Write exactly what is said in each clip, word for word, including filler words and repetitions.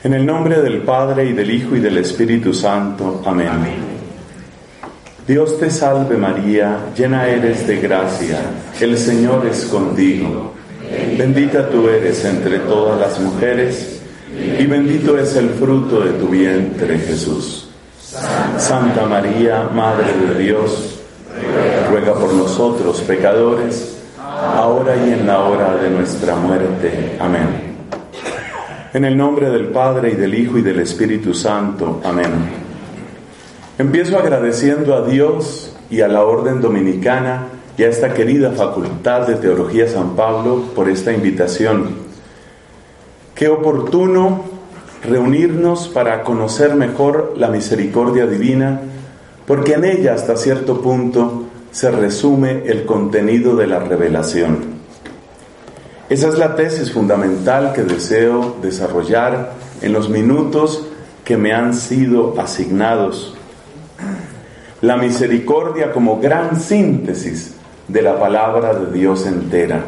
En el nombre del Padre, y del Hijo, y del Espíritu Santo. Amén. Amén. Dios te salve María, llena eres de gracia, el Señor es contigo. Bendita tú eres entre todas las mujeres, y bendito es el fruto de tu vientre, Jesús. Santa María, Madre de Dios, ruega por nosotros pecadores, ahora y en la hora de nuestra muerte. Amén. En el nombre del Padre, y del Hijo, y del Espíritu Santo. Amén. Empiezo agradeciendo a Dios y a la Orden Dominicana y a esta querida Facultad de Teología San Pablo por esta invitación. Qué oportuno reunirnos para conocer mejor la misericordia divina, porque en ella hasta cierto punto se resume el contenido de la revelación. Esa es la tesis fundamental que deseo desarrollar en los minutos que me han sido asignados. La misericordia como gran síntesis de la palabra de Dios entera.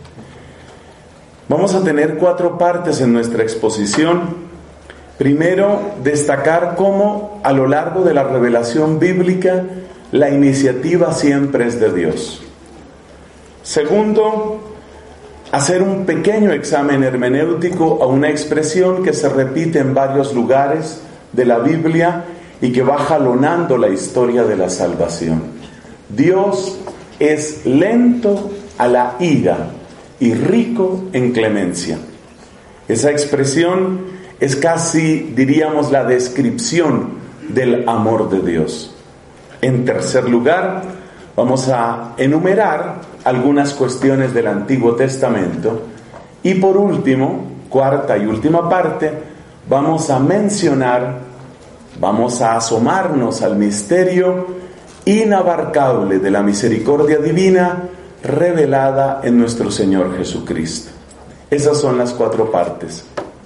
Vamos a tener cuatro partes en nuestra exposición. Primero, destacar cómo a lo largo de la revelación bíblica la iniciativa siempre es de Dios. Segundo, hacer un pequeño examen hermenéutico a una expresión que se repite en varios lugares de la Biblia y que va jalonando la historia de la salvación. Dios es lento a la ira y rico en clemencia. Esa expresión es casi, diríamos, la descripción del amor de Dios. En tercer lugar, vamos a enumerar algunas cuestiones del Antiguo Testamento. Y por último, cuarta y última parte, vamos a mencionar, vamos a asomarnos al misterio inabarcable de la misericordia divina revelada en nuestro Señor Jesucristo. Esas son las cuatro partes.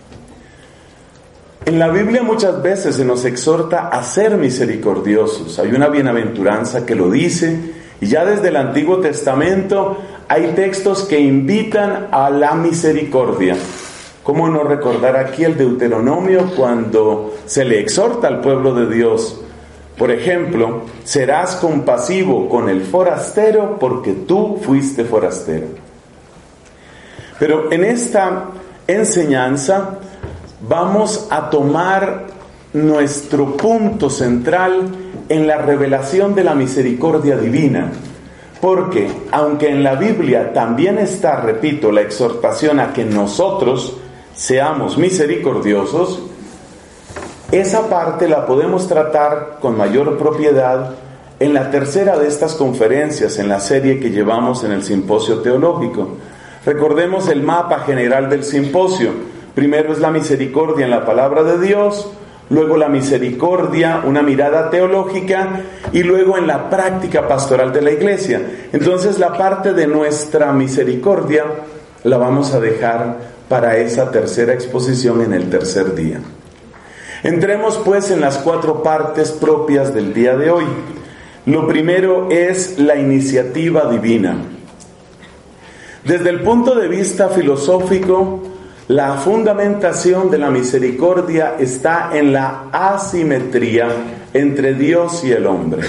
En la Biblia muchas veces se nos exhorta a ser misericordiosos. Hay una bienaventuranza que lo dice, y ya desde el Antiguo Testamento hay textos que invitan a la misericordia. ¿Cómo no recordar aquí el Deuteronomio cuando se le exhorta al pueblo de Dios? Por ejemplo, serás compasivo con el forastero porque tú fuiste forastero. Pero en esta enseñanza vamos a tomar nuestro punto central en la revelación de la misericordia divina, porque aunque en la Biblia también está, repito, la exhortación a que nosotros seamos misericordiosos, esa parte la podemos tratar con mayor propiedad en la tercera de estas conferencias en la serie que llevamos en el Simposio Teológico. Recordemos el mapa general del simposio. Primero es la misericordia en la palabra de Dios, luego la misericordia, una mirada teológica, y luego en la práctica pastoral de la iglesia. Entonces la parte de nuestra misericordia la vamos a dejar para esa tercera exposición en el tercer día. Entremos pues en las cuatro partes propias del día de hoy. Lo primero es la iniciativa divina. Desde el punto de vista filosófico, la fundamentación de la misericordia está en la asimetría entre Dios y el hombre.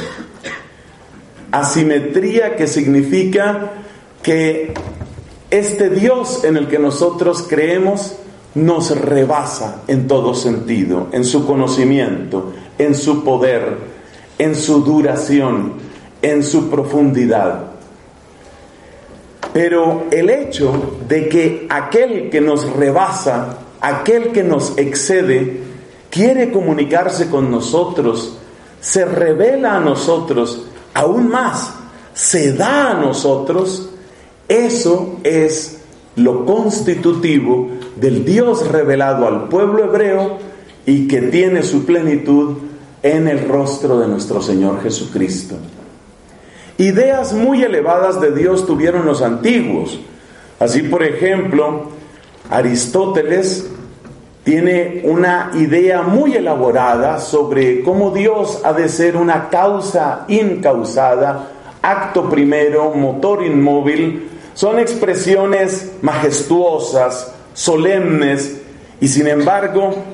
Asimetría que significa que este Dios en el que nosotros creemos nos rebasa en todo sentido, en su conocimiento, en su poder, en su duración, en su profundidad. Pero el hecho de que aquel que nos rebasa, aquel que nos excede, quiere comunicarse con nosotros, se revela a nosotros, aún más, se da a nosotros, eso es lo constitutivo del Dios revelado al pueblo hebreo y que tiene su plenitud en el rostro de nuestro Señor Jesucristo. Ideas muy elevadas de Dios tuvieron los antiguos. Así, por ejemplo, Aristóteles tiene una idea muy elaborada sobre cómo Dios ha de ser una causa incausada, acto primero, motor inmóvil. Son expresiones majestuosas, solemnes, y sin embargo,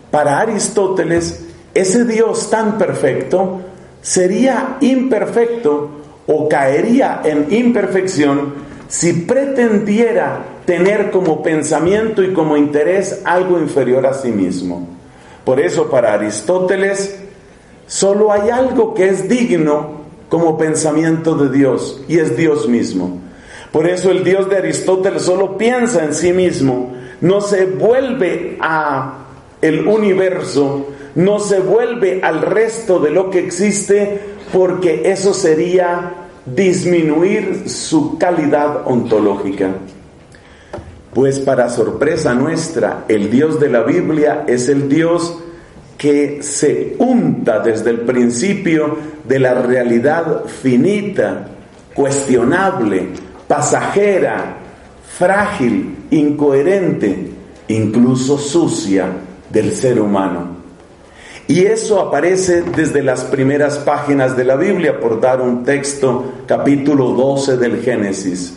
para Aristóteles, ese Dios tan perfecto sería imperfecto o caería en imperfección si pretendiera tener como pensamiento y como interés algo inferior a sí mismo. Por eso, para Aristóteles, solo hay algo que es digno como pensamiento de Dios, y es Dios mismo. Por eso el Dios de Aristóteles solo piensa en sí mismo, no se vuelve a el universo, no se vuelve al resto de lo que existe, porque eso sería disminuir su calidad ontológica. Pues para sorpresa nuestra, el Dios de la Biblia es el Dios que se unta desde el principio de la realidad finita, cuestionable, pasajera, frágil, incoherente, incluso sucia del ser humano. Y eso aparece desde las primeras páginas de la Biblia, por dar un texto, capítulo doce del Génesis.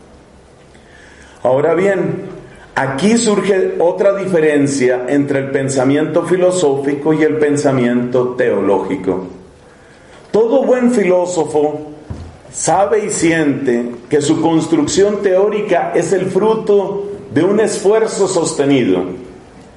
Ahora bien, aquí surge otra diferencia entre el pensamiento filosófico y el pensamiento teológico. Todo buen filósofo sabe y siente que su construcción teórica es el fruto de un esfuerzo sostenido.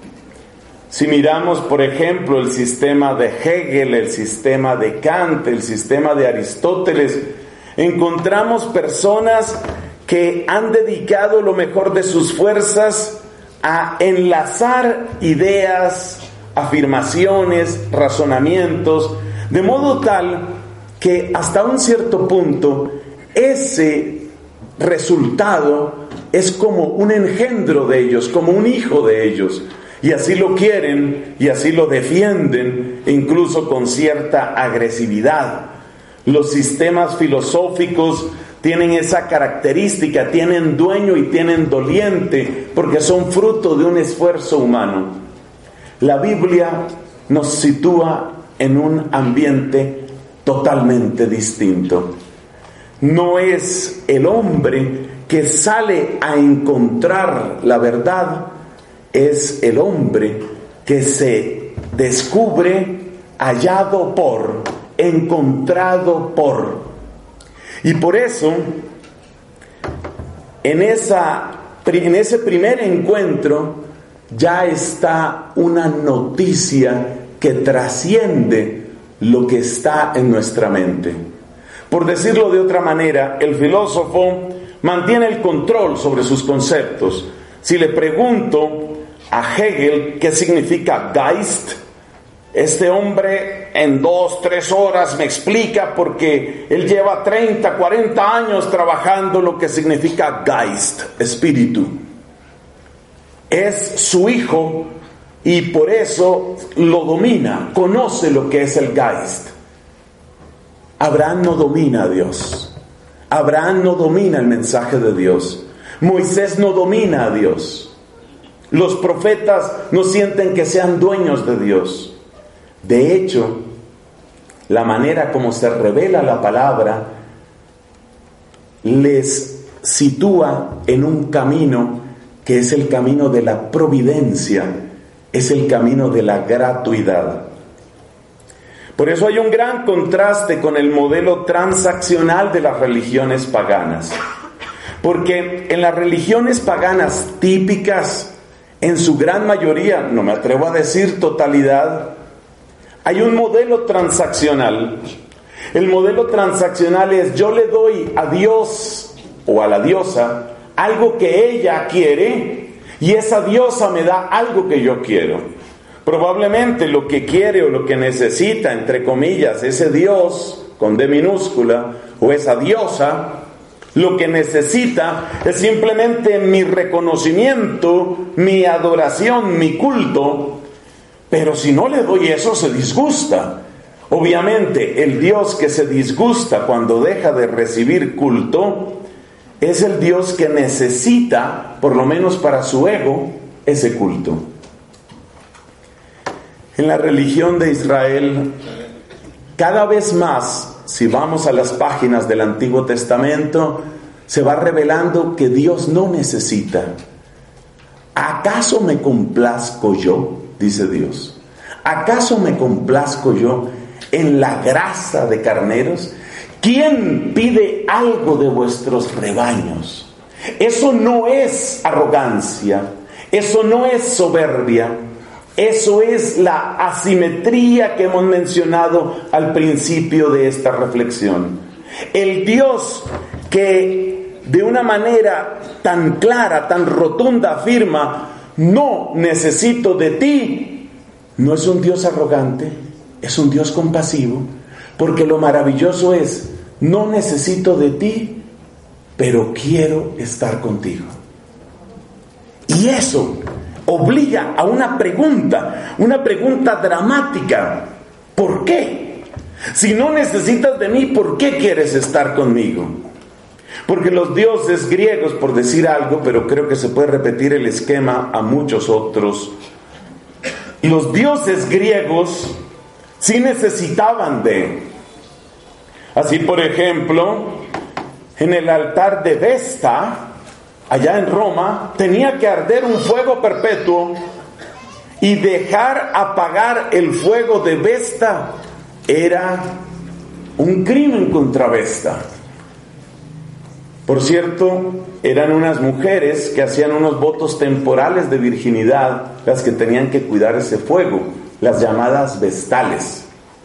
Si miramos, por ejemplo, el sistema de Hegel, el sistema de Kant, el sistema de Aristóteles, encontramos personas que han dedicado lo mejor de sus fuerzas a enlazar ideas, afirmaciones, razonamientos, de modo tal que hasta un cierto punto ese resultado es como un engendro de ellos, como un hijo de ellos. Y así lo quieren y así lo defienden, incluso con cierta agresividad. Los sistemas filosóficos tienen esa característica, tienen dueño y tienen doliente, porque son fruto de un esfuerzo humano. La Biblia nos sitúa en un ambiente totalmente distinto. No es el hombre que sale a encontrar la verdad, es el hombre que se descubre hallado por, encontrado por. Y por eso, en, esa, en ese primer encuentro, ya está una noticia que trasciende lo que está en nuestra mente. Por decirlo de otra manera, el filósofo mantiene el control sobre sus conceptos. Si le pregunto a Hegel qué significa Geist, este hombre en dos, tres horas me explica, porque él lleva treinta, cuarenta años trabajando lo que significa Geist, espíritu. Es su hijo y por eso lo domina, conoce lo que es el Geist. Abraham no domina a Dios. Abraham no domina el mensaje de Dios. Moisés no domina a Dios. Los profetas no sienten que sean dueños de Dios. De hecho, la manera como se revela la palabra les sitúa en un camino que es el camino de la providencia, es el camino de la gratuidad. Por eso hay un gran contraste con el modelo transaccional de las religiones paganas. Porque en las religiones paganas típicas, en su gran mayoría, no me atrevo a decir totalidad, hay un modelo transaccional. El modelo transaccional es: yo le doy a Dios o a la diosa algo que ella quiere, y esa diosa me da algo que yo quiero. Probablemente lo que quiere o lo que necesita, entre comillas, ese Dios con D minúscula o esa diosa, lo que necesita es simplemente mi reconocimiento, mi adoración, mi culto. Pero si no le doy eso, se disgusta. Obviamente, el Dios que se disgusta cuando deja de recibir culto es el Dios que necesita, por lo menos para su ego, ese culto. En la religión de Israel, cada vez más, si vamos a las páginas del Antiguo Testamento, se va revelando que Dios no necesita. ¿Acaso me complazco yo? dice Dios. ¿Acaso me complazco yo en la grasa de carneros? ¿Quién pide algo de vuestros rebaños? Eso no es arrogancia, eso no es soberbia, eso es la asimetría que hemos mencionado al principio de esta reflexión. El Dios que de una manera tan clara, tan rotunda afirma: no necesito de ti, no es un Dios arrogante, es un Dios compasivo, porque lo maravilloso es: no necesito de ti, pero quiero estar contigo. Y eso obliga a una pregunta, una pregunta dramática. ¿Por qué? Si no necesitas de mí, ¿por qué quieres estar conmigo? Porque los dioses griegos, por decir algo, pero creo que se puede repetir el esquema a muchos otros, los dioses griegos sí necesitaban de... Así, por ejemplo, en el altar de Vesta, allá en Roma, tenía que arder un fuego perpetuo, y dejar apagar el fuego de Vesta era un crimen contra Vesta. Por cierto, eran unas mujeres que hacían unos votos temporales de virginidad las que tenían que cuidar ese fuego, las llamadas vestales.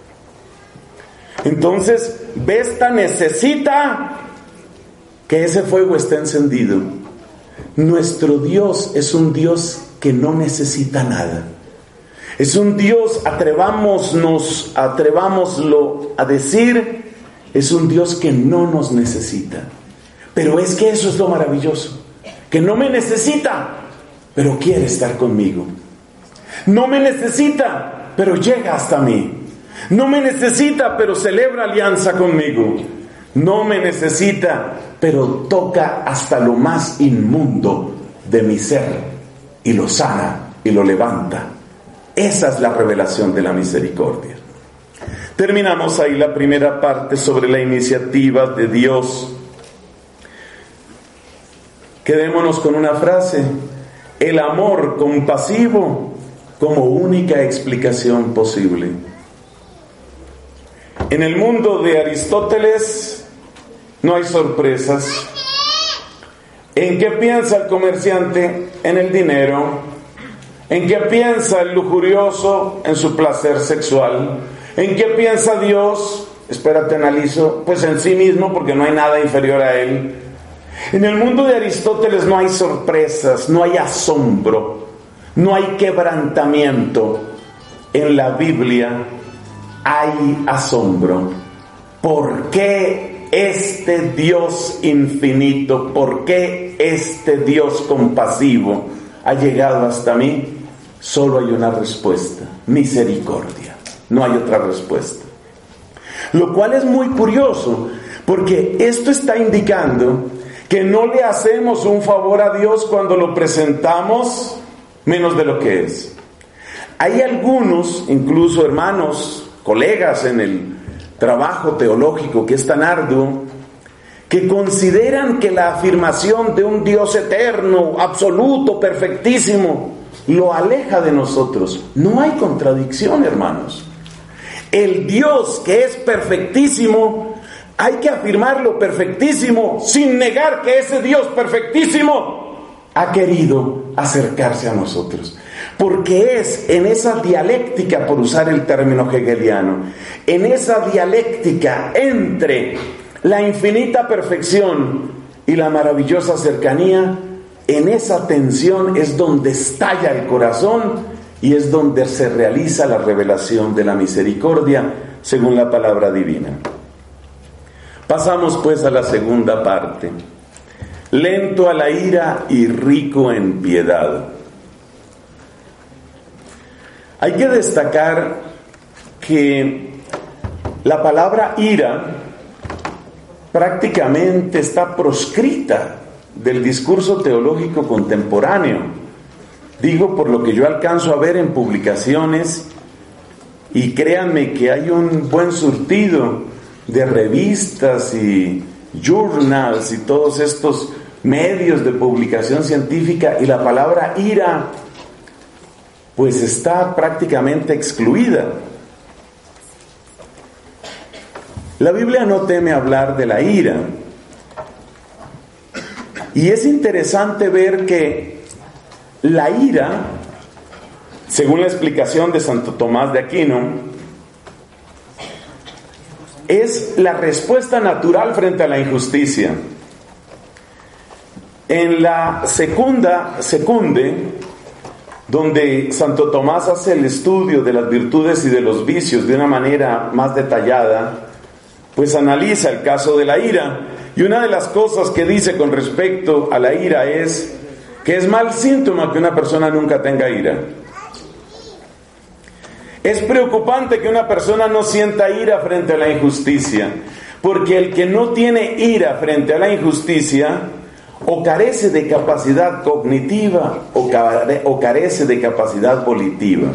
Entonces, Vesta necesita que ese fuego esté encendido. Nuestro Dios es un Dios que no necesita nada. Es un Dios, atrevámonos, atrevámoslo a decir, es un Dios que no nos necesita. Pero es que eso es lo maravilloso, que no me necesita, pero quiere estar conmigo. No me necesita, pero llega hasta mí. No me necesita, pero celebra alianza conmigo. No me necesita, pero toca hasta lo más inmundo de mi ser y lo sana y lo levanta. Esa es la revelación de la misericordia. Terminamos ahí la primera parte sobre la iniciativa de Dios. Quedémonos con una frase: el amor compasivo como única explicación posible. En el mundo de Aristóteles no hay sorpresas. ¿En qué piensa el comerciante? En el dinero. ¿En qué piensa el lujurioso? En su placer sexual. ¿En qué piensa Dios? Espérate, analizo. Pues en sí mismo, porque no hay nada inferior a Él. En el mundo de Aristóteles no hay sorpresas, no hay asombro, no hay quebrantamiento. En la Biblia hay asombro. ¿Por qué este Dios infinito, por qué este Dios compasivo ha llegado hasta mí? Solo hay una respuesta: misericordia. No hay otra respuesta. Lo cual es muy curioso, porque esto está indicando que no le hacemos un favor a Dios cuando lo presentamos menos de lo que es. Hay algunos, incluso hermanos, colegas en el trabajo teológico que es tan arduo, que consideran que la afirmación de un Dios eterno, absoluto, perfectísimo, lo aleja de nosotros. No hay contradicción, hermanos. El Dios que es perfectísimo, hay que afirmarlo perfectísimo, sin negar que ese Dios perfectísimo ha querido acercarse a nosotros. Porque es en esa dialéctica, por usar el término hegeliano, en esa dialéctica entre la infinita perfección y la maravillosa cercanía, en esa tensión es donde estalla el corazón y es donde se realiza la revelación de la misericordia según la palabra divina. Pasamos pues a la segunda parte. Lento a la ira y rico en piedad. Hay que destacar que la palabra ira prácticamente está proscrita del discurso teológico contemporáneo. Digo por lo que yo alcanzo a ver en publicaciones, y créanme que hay un buen surtido de revistas y journals y todos estos medios de publicación científica, y la palabra ira pues está prácticamente excluida. La Biblia no teme hablar de la ira. Y es interesante ver que la ira, según la explicación de Santo Tomás de Aquino, es la respuesta natural frente a la injusticia. En la segunda, secunde, donde Santo Tomás hace el estudio de las virtudes y de los vicios de una manera más detallada, pues analiza el caso de la ira. Y una de las cosas que dice con respecto a la ira es que es mal síntoma que una persona nunca tenga ira. Es preocupante que una persona no sienta ira frente a la injusticia, porque el que no tiene ira frente a la injusticia o carece de capacidad cognitiva o, care- o carece de capacidad volitiva.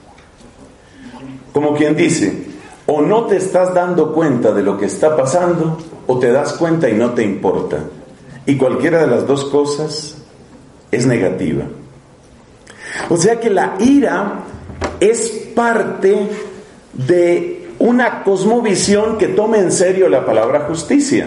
Como quien dice, o no te estás dando cuenta de lo que está pasando, o te das cuenta y no te importa. Y cualquiera de las dos cosas es negativa. O sea que la ira es parte de una cosmovisión que tome en serio la palabra justicia.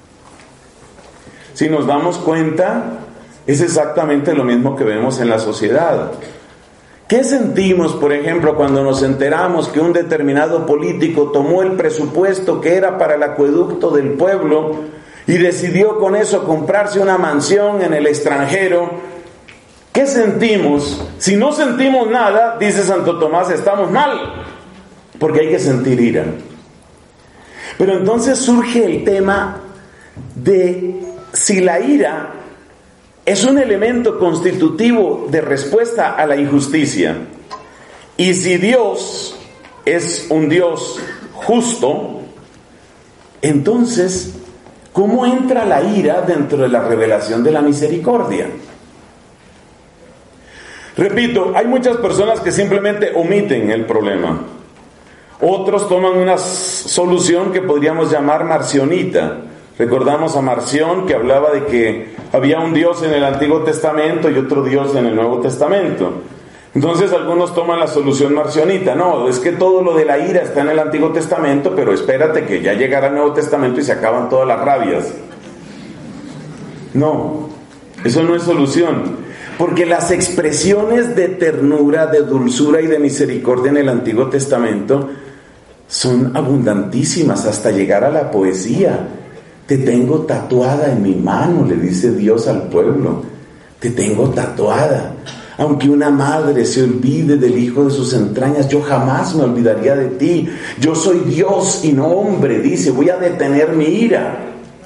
Si nos damos cuenta, es exactamente lo mismo que vemos en la sociedad. ¿Qué sentimos, por ejemplo, cuando nos enteramos que un determinado político tomó el presupuesto que era para el acueducto del pueblo y decidió con eso comprarse una mansión en el extranjero? ¿Qué sentimos? Si no sentimos nada, dice Santo Tomás, estamos mal, porque hay que sentir ira. Pero entonces surge el tema de si la ira es un elemento constitutivo de respuesta a la injusticia. Y si Dios es un Dios justo, entonces, ¿cómo entra la ira dentro de la revelación de la misericordia? Repito, hay muchas personas que simplemente omiten el problema. Otros toman una solución que podríamos llamar marcionita. Recordamos a Marción, que hablaba de que había un Dios en el Antiguo Testamento y otro Dios en el Nuevo Testamento. Entonces algunos toman la solución marcionita. No, es que todo lo de la ira está en el Antiguo Testamento, pero espérate que ya llegará el Nuevo Testamento y se acaban todas las rabias. No, eso no es solución. Porque las expresiones de ternura, de dulzura y de misericordia en el Antiguo Testamento son abundantísimas hasta llegar a la poesía. Te tengo tatuada en mi mano, le dice Dios al pueblo. Te tengo tatuada. Aunque una madre se olvide del hijo de sus entrañas, yo jamás me olvidaría de ti. Yo soy Dios y no hombre, dice, voy a detener mi ira.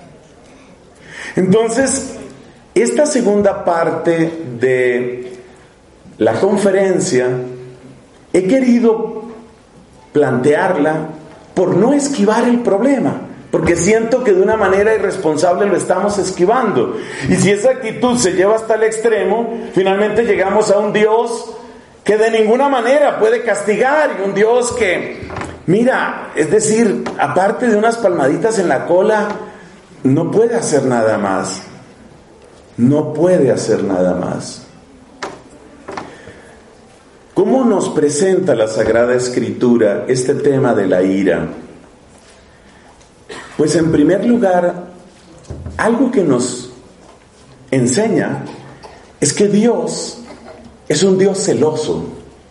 Entonces, esta segunda parte de la conferencia he querido plantearla por no esquivar el problema, porque siento que de una manera irresponsable lo estamos esquivando. Y si esa actitud se lleva hasta el extremo, finalmente llegamos a un Dios que de ninguna manera puede castigar, y un Dios que, mira, es decir, aparte de unas palmaditas en la cola, no puede hacer nada más. No puede hacer nada más. ¿Cómo nos presenta la Sagrada Escritura este tema de la ira? Pues en primer lugar, algo que nos enseña es que Dios es un Dios celoso.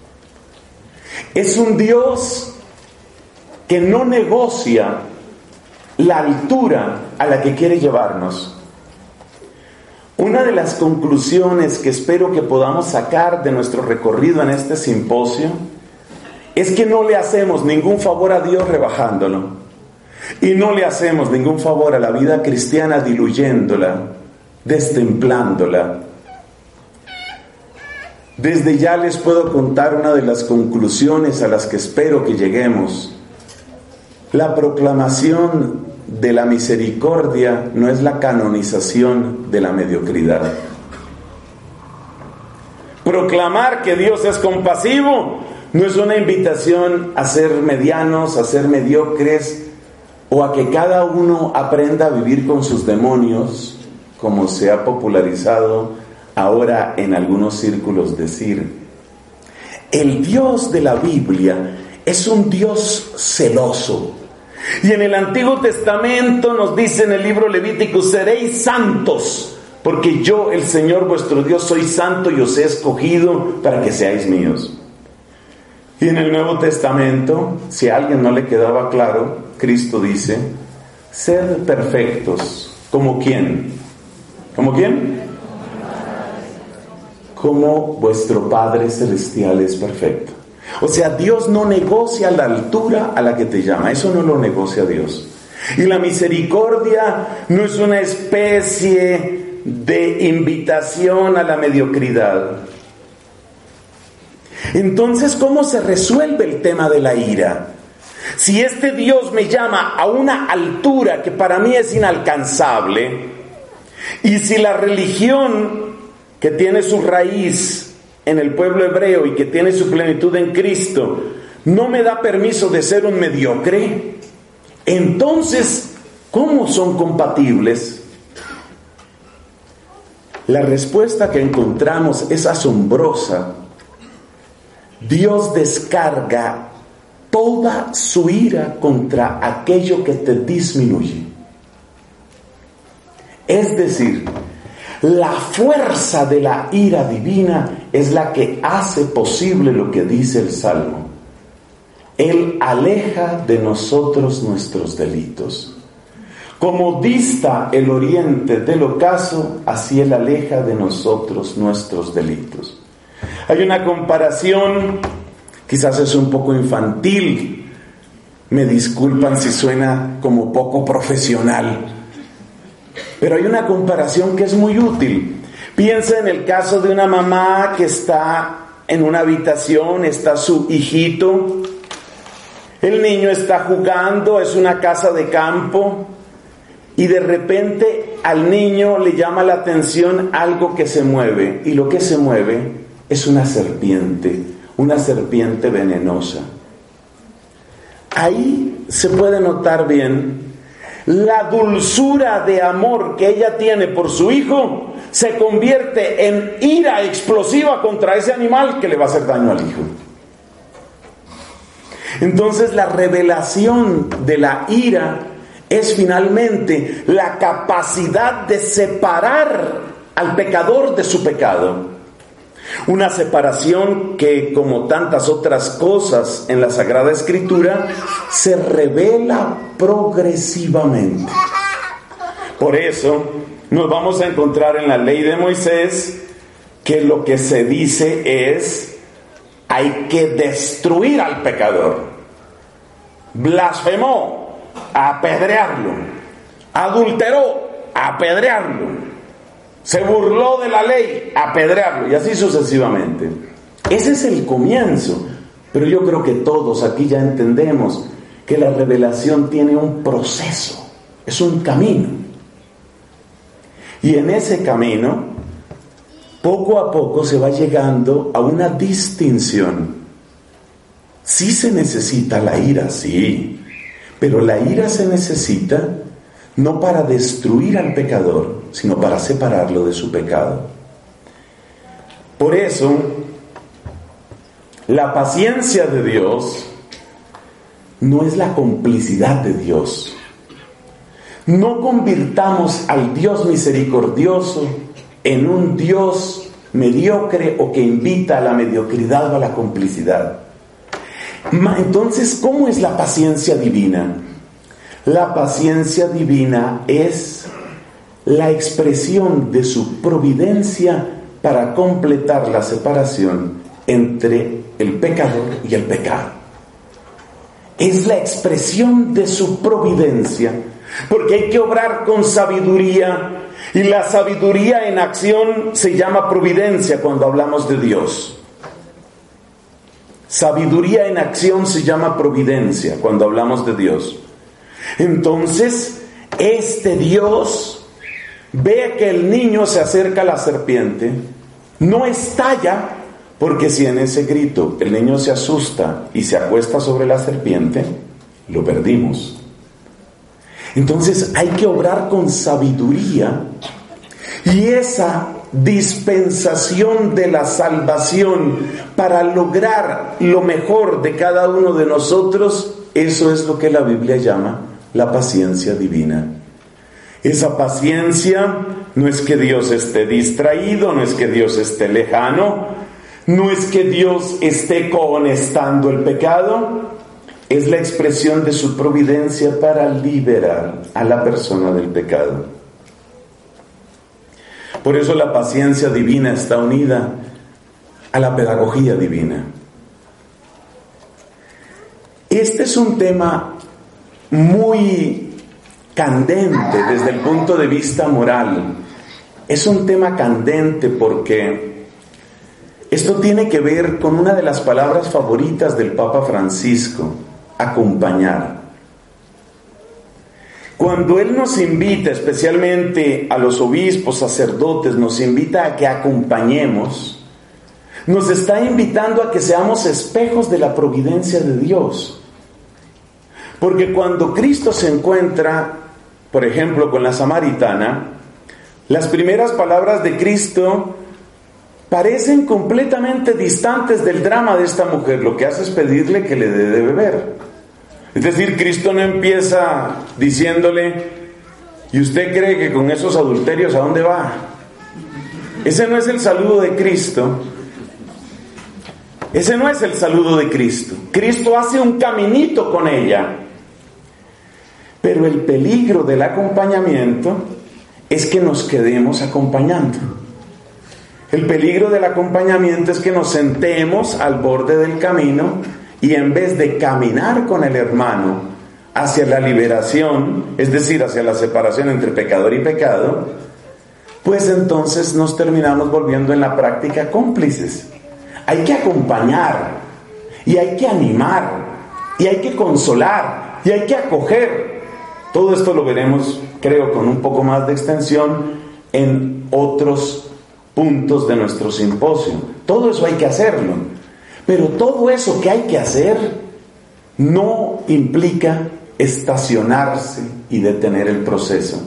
Es un Dios que no negocia la altura a la que quiere llevarnos. Una de las conclusiones que espero que podamos sacar de nuestro recorrido en este simposio es que no le hacemos ningún favor a Dios rebajándolo. Y no le hacemos ningún favor a la vida cristiana diluyéndola, destemplándola. Desde ya les puedo contar una de las conclusiones a las que espero que lleguemos. La proclamación de la misericordia no es la canonización de la mediocridad. Proclamar que Dios es compasivo no es una invitación a ser medianos, a ser mediocres, o a que cada uno aprenda a vivir con sus demonios, como se ha popularizado ahora en algunos círculos decir. El Dios de la Biblia es un Dios celoso. Y en el Antiguo Testamento nos dice en el libro Levítico: seréis santos, porque yo, el Señor vuestro Dios, soy santo y os he escogido para que seáis míos. Y en el Nuevo Testamento, si a alguien no le quedaba claro, Cristo dice: sed perfectos. ¿Como quién? ¿Como quién? Como vuestro Padre Celestial es perfecto. O sea, Dios no negocia la altura a la que te llama. Eso no lo negocia Dios. Y la misericordia no es una especie de invitación a la mediocridad. Entonces, ¿cómo se resuelve el tema de la ira? Si este Dios me llama a una altura que para mí es inalcanzable, y si la religión que tiene su raíz en el pueblo hebreo y que tiene su plenitud en Cristo no me da permiso de ser un mediocre, entonces, ¿cómo son compatibles? La respuesta que encontramos es asombrosa. Dios descarga toda su ira contra aquello que te disminuye. Es decir, la fuerza de la ira divina es la que hace posible lo que dice el Salmo: Él aleja de nosotros nuestros delitos. Como dista el oriente del ocaso, así Él aleja de nosotros nuestros delitos. Hay una comparación, quizás es un poco infantil, me disculpan si suena como poco profesional, pero hay una comparación que es muy útil. Piensa en el caso de una mamá que está en una habitación, está su hijito, el niño está jugando, es una casa de campo, y de repente al niño le llama la atención algo que se mueve, y lo que se mueve es una serpiente, una serpiente venenosa. Ahí se puede notar bien la dulzura de amor que ella tiene por su hijo, se convierte en ira explosiva contra ese animal que le va a hacer daño al hijo. Entonces, la revelación de la ira es finalmente la capacidad de separar al pecador de su pecado. Una separación que, como tantas otras cosas en la Sagrada Escritura, se revela progresivamente. Por eso nos vamos a encontrar en la ley de Moisés que lo que se dice es: hay que destruir al pecador. Blasfemó, apedrearlo. Adulteró, apedrearlo. Se burló de la ley, apedrearlo, y así sucesivamente. Ese es el comienzo, pero yo creo que todos aquí ya entendemos que la revelación tiene un proceso, es un camino. Y en ese camino, poco a poco se va llegando a una distinción. Sí se necesita la ira, sí, pero la ira se necesita no para destruir al pecador, sino para separarlo de su pecado. Por eso, la paciencia de Dios no es la complicidad de Dios. No convirtamos al Dios misericordioso en un Dios mediocre o que invita a la mediocridad o a la complicidad. Entonces, ¿cómo es la paciencia divina? La paciencia divina es la expresión de su providencia para completar la separación entre el pecador y el pecado. Es la expresión de su providencia, porque hay que obrar con sabiduría, y la sabiduría en acción se llama providencia cuando hablamos de Dios. Sabiduría en acción se llama providencia cuando hablamos de Dios. Entonces, este Dios ve que el niño se acerca a la serpiente, no estalla, porque si en ese grito el niño se asusta y se acuesta sobre la serpiente, lo perdimos. Entonces hay que obrar con sabiduría, y esa dispensación de la salvación para lograr lo mejor de cada uno de nosotros, eso es lo que la Biblia llama la paciencia divina. Esa paciencia no es que Dios esté distraído, no es que Dios esté lejano, no es que Dios esté cohonestando el pecado, es la expresión de su providencia para liberar a la persona del pecado. Por eso la paciencia divina está unida a la pedagogía divina. Este es un tema muy candente desde el punto de vista moral. Es un tema candente porque esto tiene que ver con una de las palabras favoritas del Papa Francisco: acompañar. Cuando Él nos invita, especialmente a los obispos, sacerdotes, nos invita a que acompañemos, nos está invitando a que seamos espejos de la providencia de Dios. Porque cuando Cristo se encuentra, por ejemplo, con la samaritana, las primeras palabras de Cristo parecen completamente distantes del drama de esta mujer. Lo que hace es pedirle que le dé de beber. Es decir, Cristo no empieza diciéndole: ¿y usted cree que con esos adulterios a dónde va? Ese no es el saludo de Cristo. Ese no es el saludo de Cristo. Cristo hace un caminito con ella. Pero el peligro del acompañamiento es que nos quedemos acompañando. El peligro del acompañamiento es que nos sentemos al borde del camino y en vez de caminar con el hermano hacia la liberación, es decir, hacia la separación entre pecador y pecado, pues entonces nos terminamos volviendo en la práctica cómplices. Hay que acompañar, y hay que animar, y hay que consolar, y hay que acoger. Todo esto lo veremos, creo, con un poco más de extensión en otros puntos de nuestro simposio. Todo eso hay que hacerlo. Pero todo eso que hay que hacer no implica estacionarse y detener el proceso.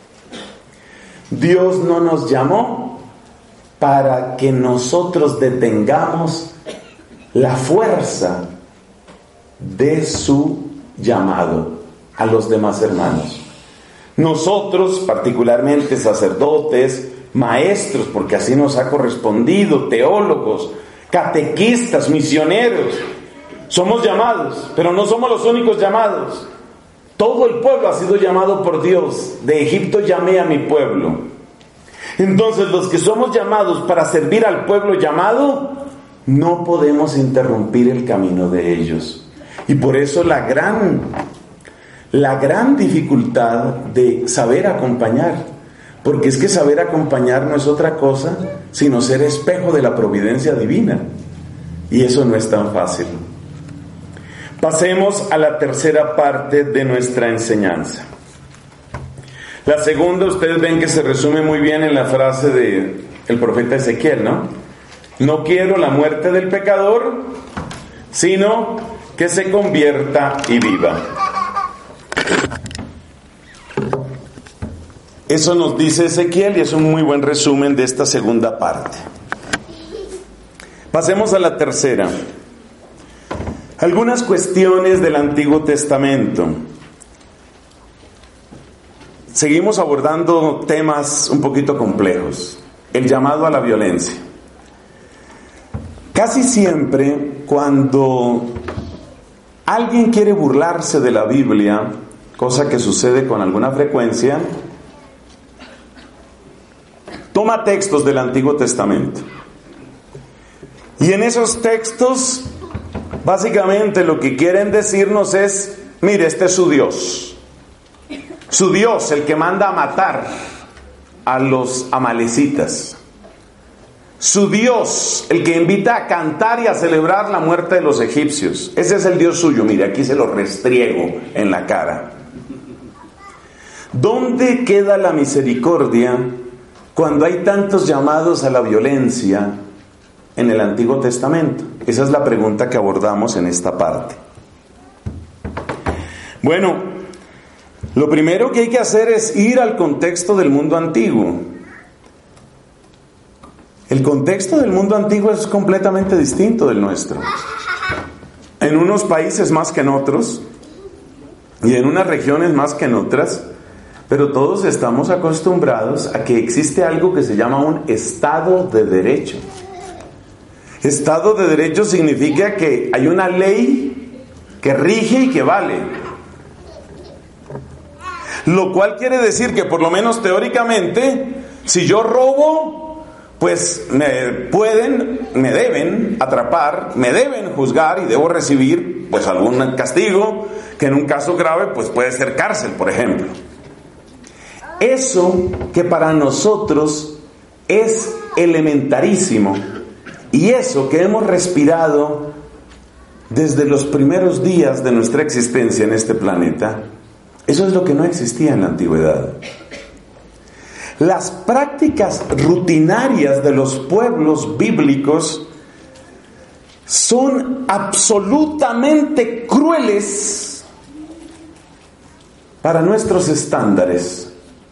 Dios no nos llamó para que nosotros detengamos la fuerza de su llamado a los demás hermanos. Nosotros, particularmente sacerdotes, maestros, porque así nos ha correspondido, teólogos, catequistas, misioneros, somos llamados, pero no somos los únicos llamados. Todo el pueblo ha sido llamado por Dios. De Egipto llamé a mi pueblo. Entonces, los que somos llamados para servir al pueblo llamado, no podemos interrumpir el camino de ellos. Y por eso la gran, la gran dificultad de saber acompañar. Porque es que saber acompañar no es otra cosa sino ser espejo de la providencia divina. Y eso no es tan fácil. Pasemos a la tercera parte de nuestra enseñanza. La segunda, ustedes ven que se resume muy bien en la frase de el profeta Ezequiel, ¿no? No quiero la muerte del pecador, sino que se convierta y viva. Eso nos dice Ezequiel y es un muy buen resumen de esta segunda parte. Pasemos a la tercera. Algunas cuestiones del Antiguo Testamento. Seguimos abordando temas un poquito complejos. El llamado a la violencia. Casi siempre cuando alguien quiere burlarse de la Biblia, cosa que sucede con alguna frecuencia, toma textos del Antiguo Testamento. Y en esos textos, básicamente lo que quieren decirnos es: mire, este es su Dios. Su Dios, el que manda a matar a los amalecitas. Su Dios, el que invita a cantar y a celebrar la muerte de los egipcios. Ese es el Dios suyo. Mire, aquí se lo restriego en la cara. ¿Dónde queda la misericordia cuando hay tantos llamados a la violencia en el Antiguo Testamento? Esa es la pregunta que abordamos en esta parte. Bueno, lo primero que hay que hacer es ir al contexto del mundo antiguo. El contexto del mundo antiguo es completamente distinto del nuestro. En unos países más que en otros, y en unas regiones más que en otras, pero todos estamos acostumbrados a que existe algo que se llama un Estado de Derecho. Estado de Derecho significa que hay una ley que rige y que vale. Lo cual quiere decir que por lo menos teóricamente, si yo robo, pues me pueden, me deben atrapar, me deben juzgar y debo recibir pues algún castigo, que en un caso grave pues puede ser cárcel, por ejemplo. Eso que para nosotros es elementarísimo, y eso que hemos respirado desde los primeros días de nuestra existencia en este planeta, eso es lo que no existía en la antigüedad. Las prácticas rutinarias de los pueblos bíblicos son absolutamente crueles para nuestros estándares.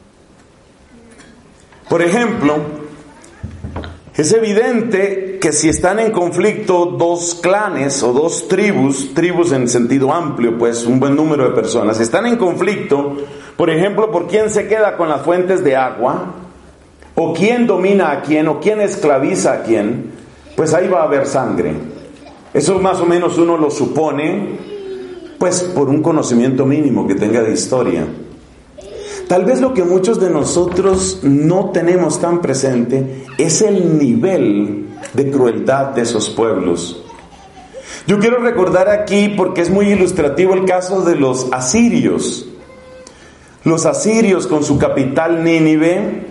Por ejemplo, es evidente que si están en conflicto dos clanes o dos tribus, tribus en sentido amplio, pues un buen número de personas, están en conflicto, por ejemplo, por quién se queda con las fuentes de agua, o quién domina a quién, o quién esclaviza a quién, pues ahí va a haber sangre. Eso más o menos uno lo supone, pues por un conocimiento mínimo que tenga de historia. Tal vez lo que muchos de nosotros no tenemos tan presente es el nivel de crueldad de esos pueblos. Yo quiero recordar aquí, porque es muy ilustrativo, el caso de los asirios. Los asirios, con su capital Nínive,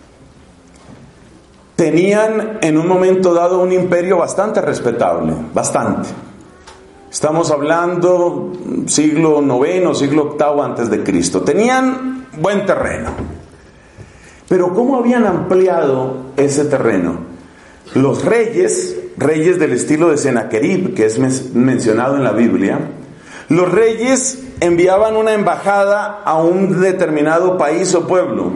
tenían en un momento dado un imperio bastante respetable, bastante. Estamos hablando siglo noveno, siglo octavo antes de Cristo. Tenían buen terreno. Pero ¿cómo habían ampliado ese terreno? Los reyes, reyes del estilo de Sennacherib, que es mencionado en la Biblia, los reyes enviaban una embajada a un determinado país o pueblo.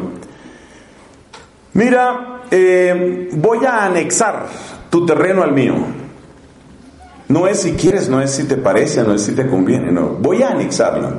Mira, eh, voy a anexar tu terreno al mío. No es si quieres, no es si te parece, no es si te conviene, no. Voy a anexarlo.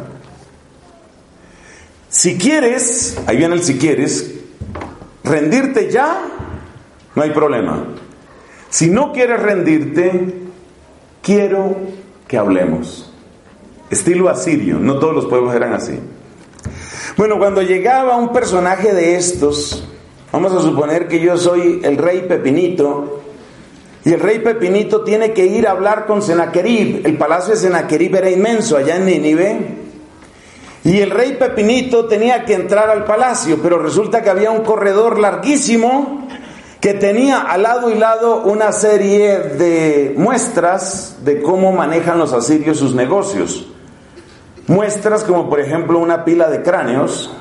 Si quieres, ahí viene el si quieres, rendirte ya, no hay problema. Si no quieres rendirte, quiero que hablemos. Estilo asirio, no todos los pueblos eran así. Bueno, cuando llegaba un personaje de estos, vamos a suponer que yo soy el rey Pepinito, y el rey Pepinito tiene que ir a hablar con Sennacherib. El palacio de Sennacherib era inmenso allá en Nínive. Y el rey Pepinito tenía que entrar al palacio, pero resulta que había un corredor larguísimo que tenía al lado y lado una serie de muestras de cómo manejan los asirios sus negocios. Muestras como por ejemplo una pila de cráneos.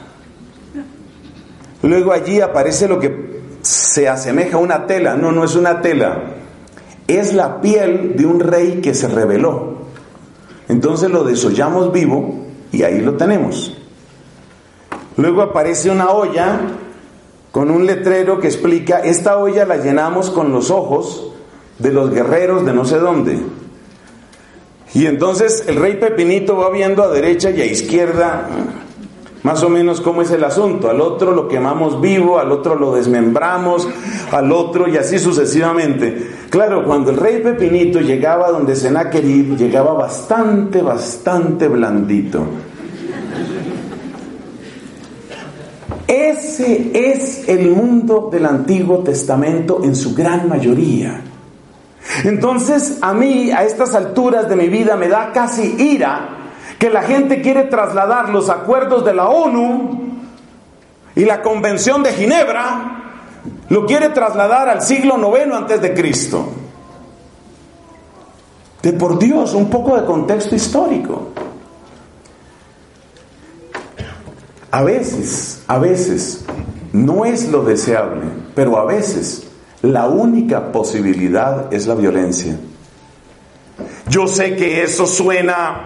Luego allí aparece lo que se asemeja a una tela. No, no es una tela. Es la piel de un rey que se rebeló. Entonces lo desollamos vivo y ahí lo tenemos. Luego aparece una olla con un letrero que explica: esta olla la llenamos con los ojos de los guerreros de no sé dónde. Y entonces el rey Pepinito va viendo a derecha y a izquierda más o menos cómo es el asunto. Al otro lo quemamos vivo, al otro lo desmembramos, al otro y así sucesivamente. Claro, cuando el rey Pepinito llegaba donde Sennacherib, llegaba bastante, bastante blandito. Ese es el mundo del Antiguo Testamento en su gran mayoría. Entonces, a mí, a estas alturas de mi vida, me da casi ira que la gente quiere trasladar los acuerdos de la ONU y la Convención de Ginebra, lo quiere trasladar al siglo noveno antes de Cristo. De por Dios, un poco de contexto histórico. A veces, a veces, no es lo deseable, pero a veces la única posibilidad es la violencia. Yo sé que eso suena,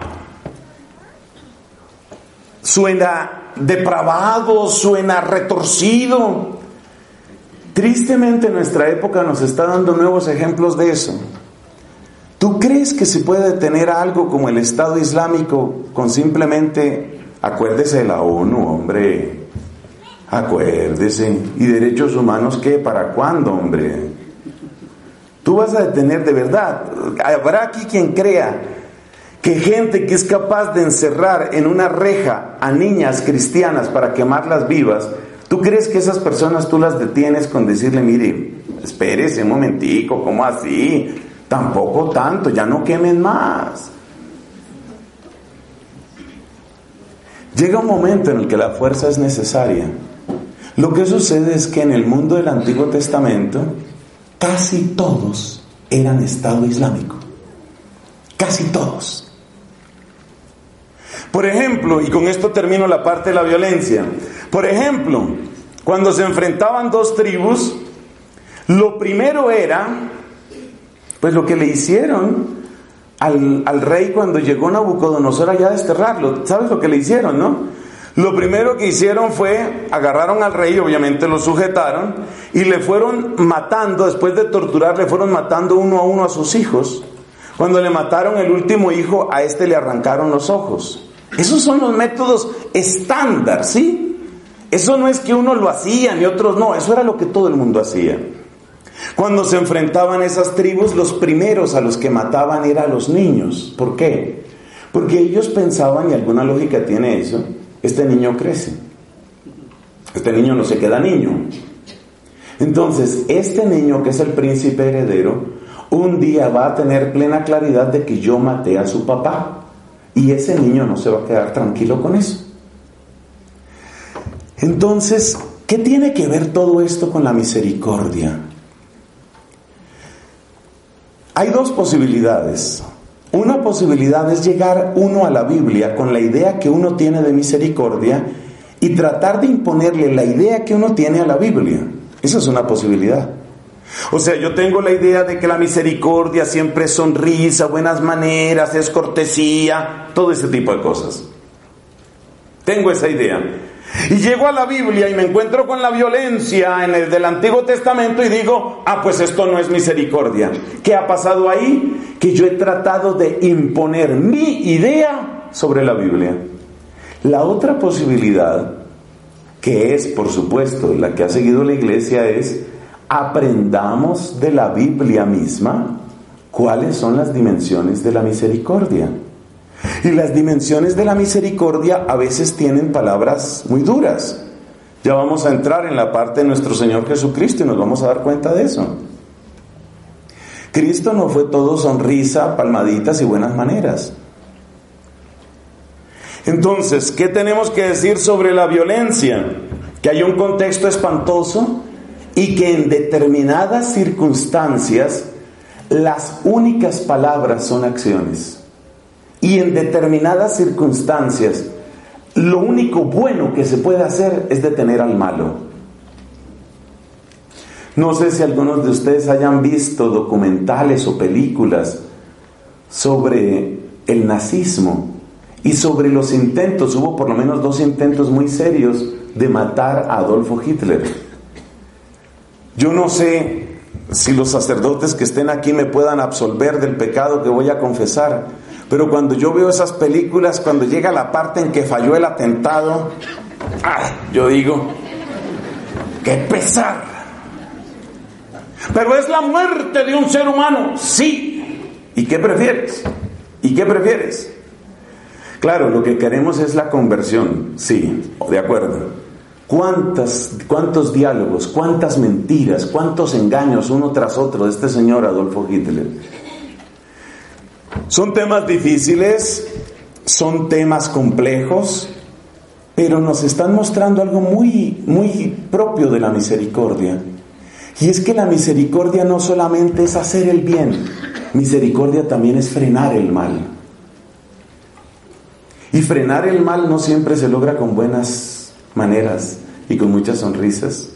suena depravado, suena retorcido. Tristemente nuestra época nos está dando nuevos ejemplos de eso. ¿Tú crees que se puede detener algo como el Estado Islámico con simplemente, acuérdese de la ONU, hombre, acuérdese, y derechos humanos, qué, para cuándo, hombre? Tú vas a detener de verdad. Habrá aquí quien crea que gente que es capaz de encerrar en una reja a niñas cristianas para quemarlas vivas, ¿tú crees que esas personas tú las detienes con decirle, mire, espérese un momentico, ¿cómo así? Tampoco tanto, ya no quemen más. Llega un momento en el que la fuerza es necesaria. Lo que sucede es que en el mundo del Antiguo Testamento casi todos eran Estado Islámico. Casi todos. Por ejemplo, y con esto termino la parte de la violencia. Por ejemplo, cuando se enfrentaban dos tribus, lo primero era, pues lo que le hicieron al, al rey cuando llegó Nabucodonosor allá a desterrarlo. ¿Sabes lo que le hicieron, no? Lo primero que hicieron fue, agarraron al rey, obviamente lo sujetaron, y le fueron matando, después de torturar, le fueron matando uno a uno a sus hijos. Cuando le mataron el último hijo, a este le arrancaron los ojos. Esos son los métodos estándar, ¿sí? Eso no es que uno lo hacía ni otros no, eso era lo que todo el mundo hacía. Cuando se enfrentaban esas tribus, los primeros a los que mataban eran a los niños. ¿Por qué? Porque ellos pensaban, y alguna lógica tiene eso, este niño crece. Este niño no se queda niño. Entonces, este niño que es el príncipe heredero, un día va a tener plena claridad de que yo maté a su papá. Y ese niño no se va a quedar tranquilo con eso. Entonces, ¿qué tiene que ver todo esto con la misericordia? Hay dos posibilidades. Una posibilidad es llegar uno a la Biblia con la idea que uno tiene de misericordia y tratar de imponerle la idea que uno tiene a la Biblia. Esa es una posibilidad. O sea, yo tengo la idea de que la misericordia siempre es sonrisa, buenas maneras, es cortesía, todo ese tipo de cosas. Tengo esa idea. Y llego a la Biblia y me encuentro con la violencia en el del Antiguo Testamento y digo, ah, pues esto no es misericordia. ¿Qué ha pasado ahí? Que yo he tratado de imponer mi idea sobre la Biblia. La otra posibilidad, que es, por supuesto, la que ha seguido la Iglesia, es aprendamos de la Biblia misma cuáles son las dimensiones de la misericordia. Y las dimensiones de la misericordia a veces tienen palabras muy duras. Ya vamos a entrar en la parte de nuestro Señor Jesucristo y nos vamos a dar cuenta de eso. Cristo no fue todo sonrisa, palmaditas y buenas maneras. Entonces, ¿qué tenemos que decir sobre la violencia? Que hay un contexto espantoso y que en determinadas circunstancias las únicas palabras son acciones. Y en determinadas circunstancias lo único bueno que se puede hacer es detener al malo. No sé si algunos de ustedes hayan visto documentales o películas sobre el nazismo y sobre los intentos, hubo por lo menos dos intentos muy serios de matar a Adolfo Hitler. Yo no sé si los sacerdotes que estén aquí me puedan absolver del pecado que voy a confesar, pero cuando yo veo esas películas, cuando llega la parte en que falló el atentado, ¡ah!, yo digo, ¡qué pesar! Pero es la muerte de un ser humano, sí. ¿Y qué prefieres? ¿Y qué prefieres? Claro, lo que queremos es la conversión, sí, de acuerdo. ¿Cuántas, cuántos diálogos, cuántas mentiras, cuántos engaños uno tras otro de este señor Adolfo Hitler? Son temas difíciles, son temas complejos, pero nos están mostrando algo muy, muy propio de la misericordia. Y es que la misericordia no solamente es hacer el bien, misericordia también es frenar el mal. Y frenar el mal no siempre se logra con buenas maneras y con muchas sonrisas.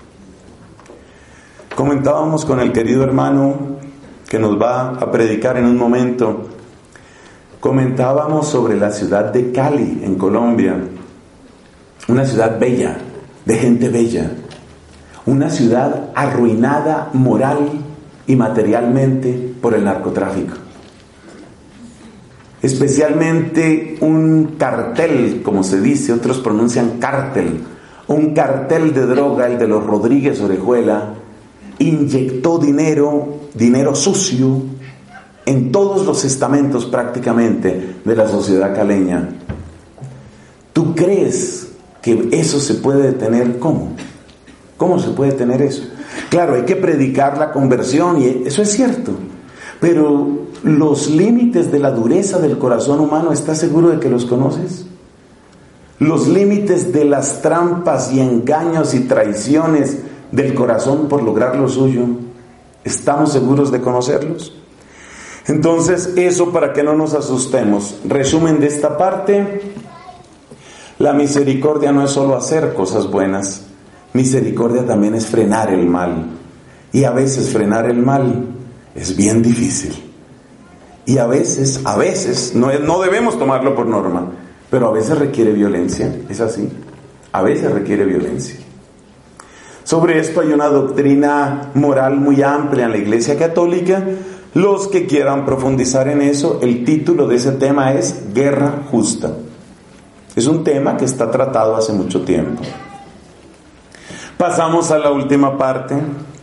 Comentábamos con el querido hermano que nos va a predicar en un momento, comentábamos sobre la ciudad de Cali, en Colombia, una ciudad bella, de gente bella, una ciudad arruinada moral y materialmente por el narcotráfico. Especialmente un cartel, como se dice, otros pronuncian cártel, un cartel de droga, el de los Rodríguez Orejuela, inyectó dinero, dinero sucio, en todos los estamentos prácticamente de la sociedad caleña. ¿Tú crees que eso se puede detener? ¿Cómo? ¿Cómo se puede detener eso? Claro, hay que predicar la conversión y eso es cierto, pero los límites de la dureza del corazón humano, ¿estás seguro de que los conoces? Los límites de las trampas y engaños y traiciones del corazón por lograr lo suyo, ¿estamos seguros de conocerlos? Entonces, eso para que no nos asustemos. Resumen de esta parte: la misericordia no es solo hacer cosas buenas, misericordia también es frenar el mal. Y a veces frenar el mal es bien difícil. Y a veces, a veces, no, no debemos tomarlo por norma, pero a veces requiere violencia, es así, a veces requiere violencia. Sobre esto hay una doctrina moral muy amplia en la Iglesia Católica. Los que quieran profundizar en eso, el título de ese tema es Guerra Justa. Es un tema que está tratado hace mucho tiempo. Pasamos a la última parte.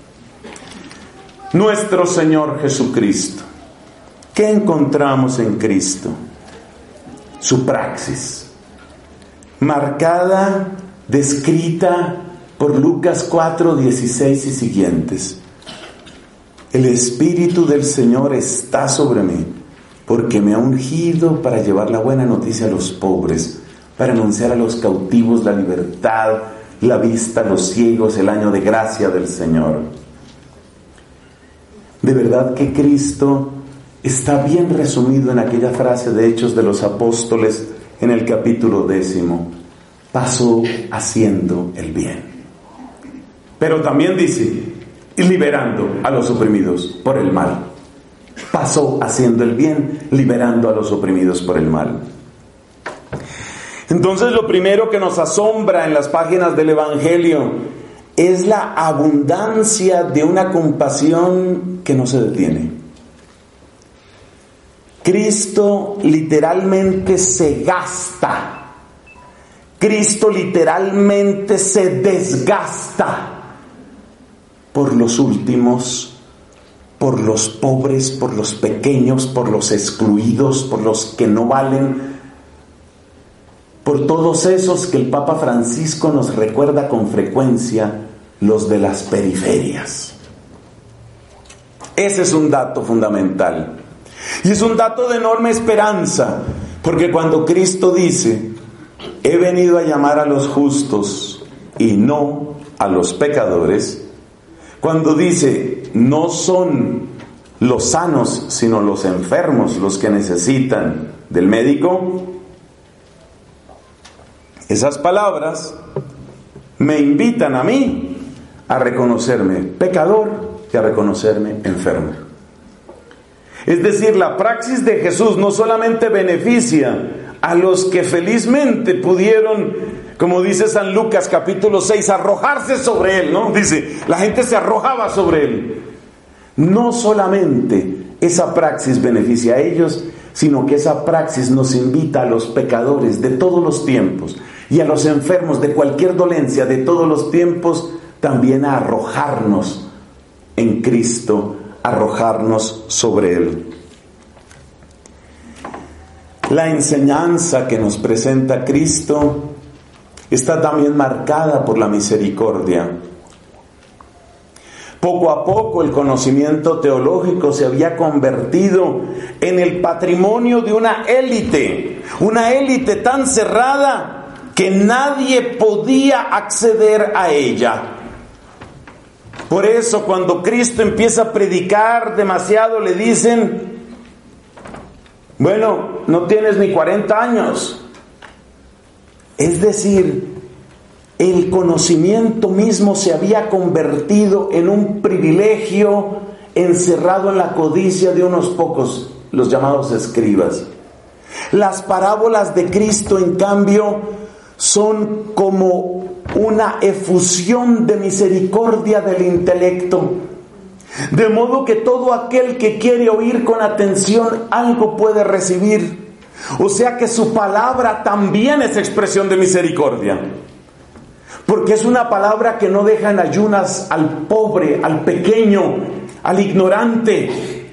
Nuestro Señor Jesucristo. ¿Qué encontramos en Cristo? Su praxis, marcada, descrita por Lucas cuatro, dieciséis y siguientes. El Espíritu del Señor está sobre mí, porque me ha ungido para llevar la buena noticia a los pobres, para anunciar a los cautivos la libertad, la vista a los ciegos, el año de gracia del Señor. De verdad que Cristo está bien resumido en aquella frase de Hechos de los Apóstoles en el capítulo décimo: pasó haciendo el bien. Pero también dice, liberando a los oprimidos por el mal. Pasó haciendo el bien, liberando a los oprimidos por el mal. Entonces, lo primero que nos asombra en las páginas del Evangelio es la abundancia de una compasión que no se detiene. Cristo literalmente se gasta. Cristo literalmente se desgasta por los últimos, por los pobres, por los pequeños, por los excluidos, por los que no valen, por todos esos que el Papa Francisco nos recuerda con frecuencia, los de las periferias. Ese es un dato fundamental. Y es un dato de enorme esperanza, porque cuando Cristo dice, he venido a llamar a los justos y no a los pecadores, cuando dice, no son los sanos, sino los enfermos los que necesitan del médico, esas palabras me invitan a mí a reconocerme pecador y a reconocerme enfermo. Es decir, la praxis de Jesús no solamente beneficia a los que felizmente pudieron, como dice San Lucas capítulo seis, arrojarse sobre él, ¿no? Dice, la gente se arrojaba sobre él. No solamente esa praxis beneficia a ellos, sino que esa praxis nos invita a los pecadores de todos los tiempos y a los enfermos de cualquier dolencia de todos los tiempos también a arrojarnos en Cristo, arrojarnos sobre Él. La enseñanza que nos presenta Cristo está también marcada por la misericordia. Poco a poco el conocimiento teológico se había convertido en el patrimonio de una élite, una élite tan cerrada que nadie podía acceder a ella. Por eso cuando Cristo empieza a predicar demasiado le dicen, bueno, no tienes ni cuarenta años. Es decir, el conocimiento mismo se había convertido en un privilegio encerrado en la codicia de unos pocos, los llamados escribas. Las parábolas de Cristo, en cambio, son como una efusión de misericordia del intelecto, de modo que todo aquel que quiere oír con atención algo puede recibir. O sea que su palabra también es expresión de misericordia, porque es una palabra que no deja en ayunas al pobre, al pequeño, al ignorante.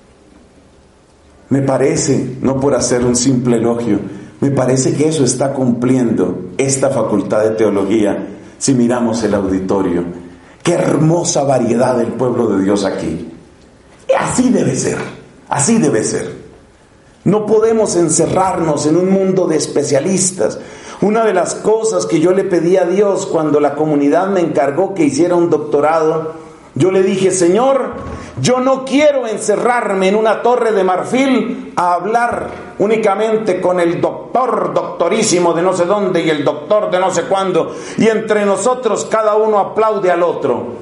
Me parece, no por hacer un simple elogio, me parece que eso está cumpliendo esta facultad de teología si miramos el auditorio. Qué hermosa variedad del pueblo de Dios aquí. Y así debe ser, así debe ser. No podemos encerrarnos en un mundo de especialistas. Una de las cosas que yo le pedí a Dios cuando la comunidad me encargó que hiciera un doctorado, yo le dije: Señor, yo no quiero encerrarme en una torre de marfil a hablar únicamente con el doctor doctorísimo de no sé dónde y el doctor de no sé cuándo, y entre nosotros cada uno aplaude al otro.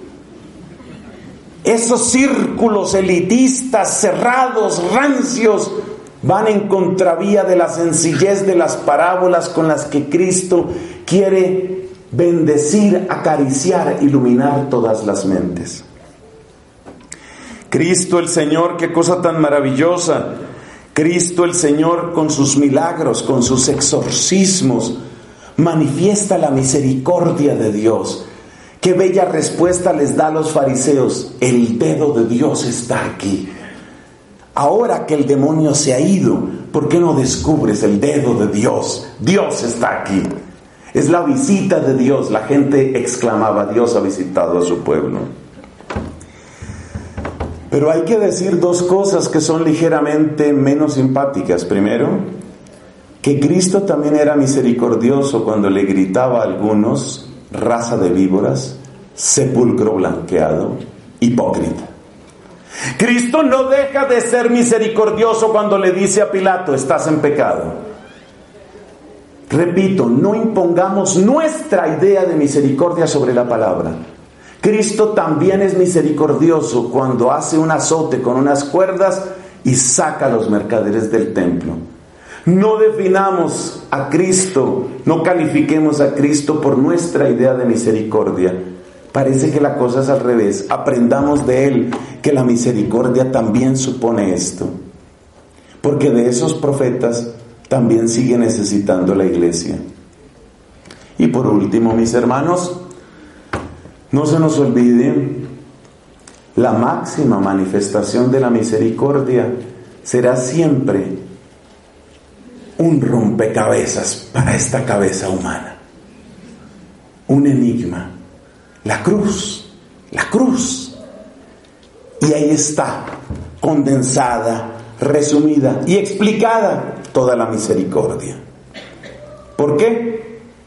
Esos círculos elitistas, cerrados, rancios, van en contravía de la sencillez de las parábolas con las que Cristo quiere bendecir, acariciar, iluminar todas las mentes. Cristo el Señor, qué cosa tan maravillosa. Cristo el Señor, con sus milagros, con sus exorcismos, manifiesta la misericordia de Dios. Qué bella respuesta les da a los fariseos: el dedo de Dios está aquí. Ahora que el demonio se ha ido, ¿por qué no descubres el dedo de Dios? Dios está aquí. Es la visita de Dios. La gente exclamaba: Dios ha visitado a su pueblo. Pero hay que decir dos cosas que son ligeramente menos simpáticas. Primero, que Cristo también era misericordioso cuando le gritaba a algunos: raza de víboras, sepulcro blanqueado, hipócrita. Cristo no deja de ser misericordioso cuando le dice a Pilato: estás en pecado. Repito, no impongamos nuestra idea de misericordia sobre la palabra. Cristo también es misericordioso cuando hace un azote con unas cuerdas y saca a los mercaderes del templo. No definamos a Cristo, no califiquemos a Cristo por nuestra idea de misericordia. Parece que la cosa es al revés. Aprendamos de Él que la misericordia también supone esto, porque de esos profetas también sigue necesitando la iglesia. Y por último, mis hermanos, no se nos olvide, la máxima manifestación de la misericordia será siempre un rompecabezas para esta cabeza humana, un enigma, la cruz, la cruz. Y ahí está, condensada, resumida y explicada toda la misericordia. ¿Por qué?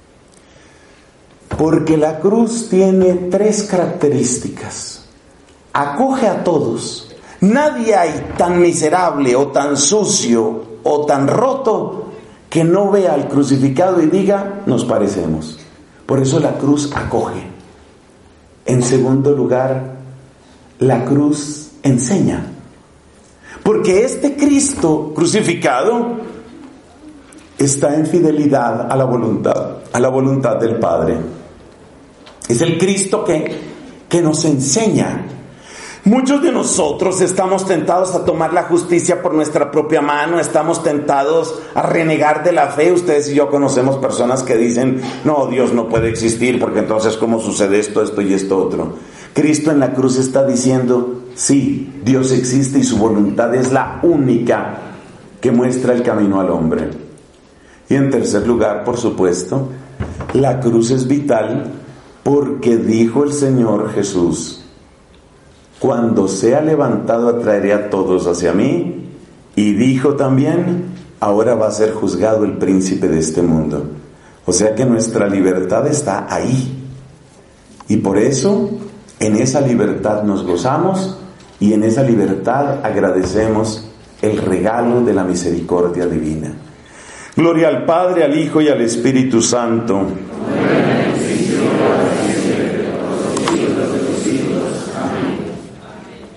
Porque la cruz tiene tres características. Acoge a todos. Nadie hay tan miserable o tan sucio o tan roto que no vea al crucificado y diga: nos parecemos. Por eso la cruz acoge. En segundo lugar, la cruz enseña. Porque este Cristo crucificado está en fidelidad a la voluntad, a la voluntad del Padre. Es el Cristo que, que nos enseña. Muchos de nosotros estamos tentados a tomar la justicia por nuestra propia mano, estamos tentados a renegar de la fe. Ustedes y yo conocemos personas que dicen: no, Dios no puede existir, porque entonces ¿cómo sucede esto, esto y esto otro? Cristo en la cruz está diciendo: sí, Dios existe y su voluntad es la única que muestra el camino al hombre. Y en tercer lugar, por supuesto, la cruz es vital, porque dijo el Señor Jesús: cuando sea levantado atraeré a todos hacia mí. Y dijo también: ahora va a ser juzgado el príncipe de este mundo. O sea que nuestra libertad está ahí. Y por eso, en esa libertad nos gozamos y en esa libertad agradecemos el regalo de la misericordia divina. Gloria al Padre, al Hijo y al Espíritu Santo. Amén.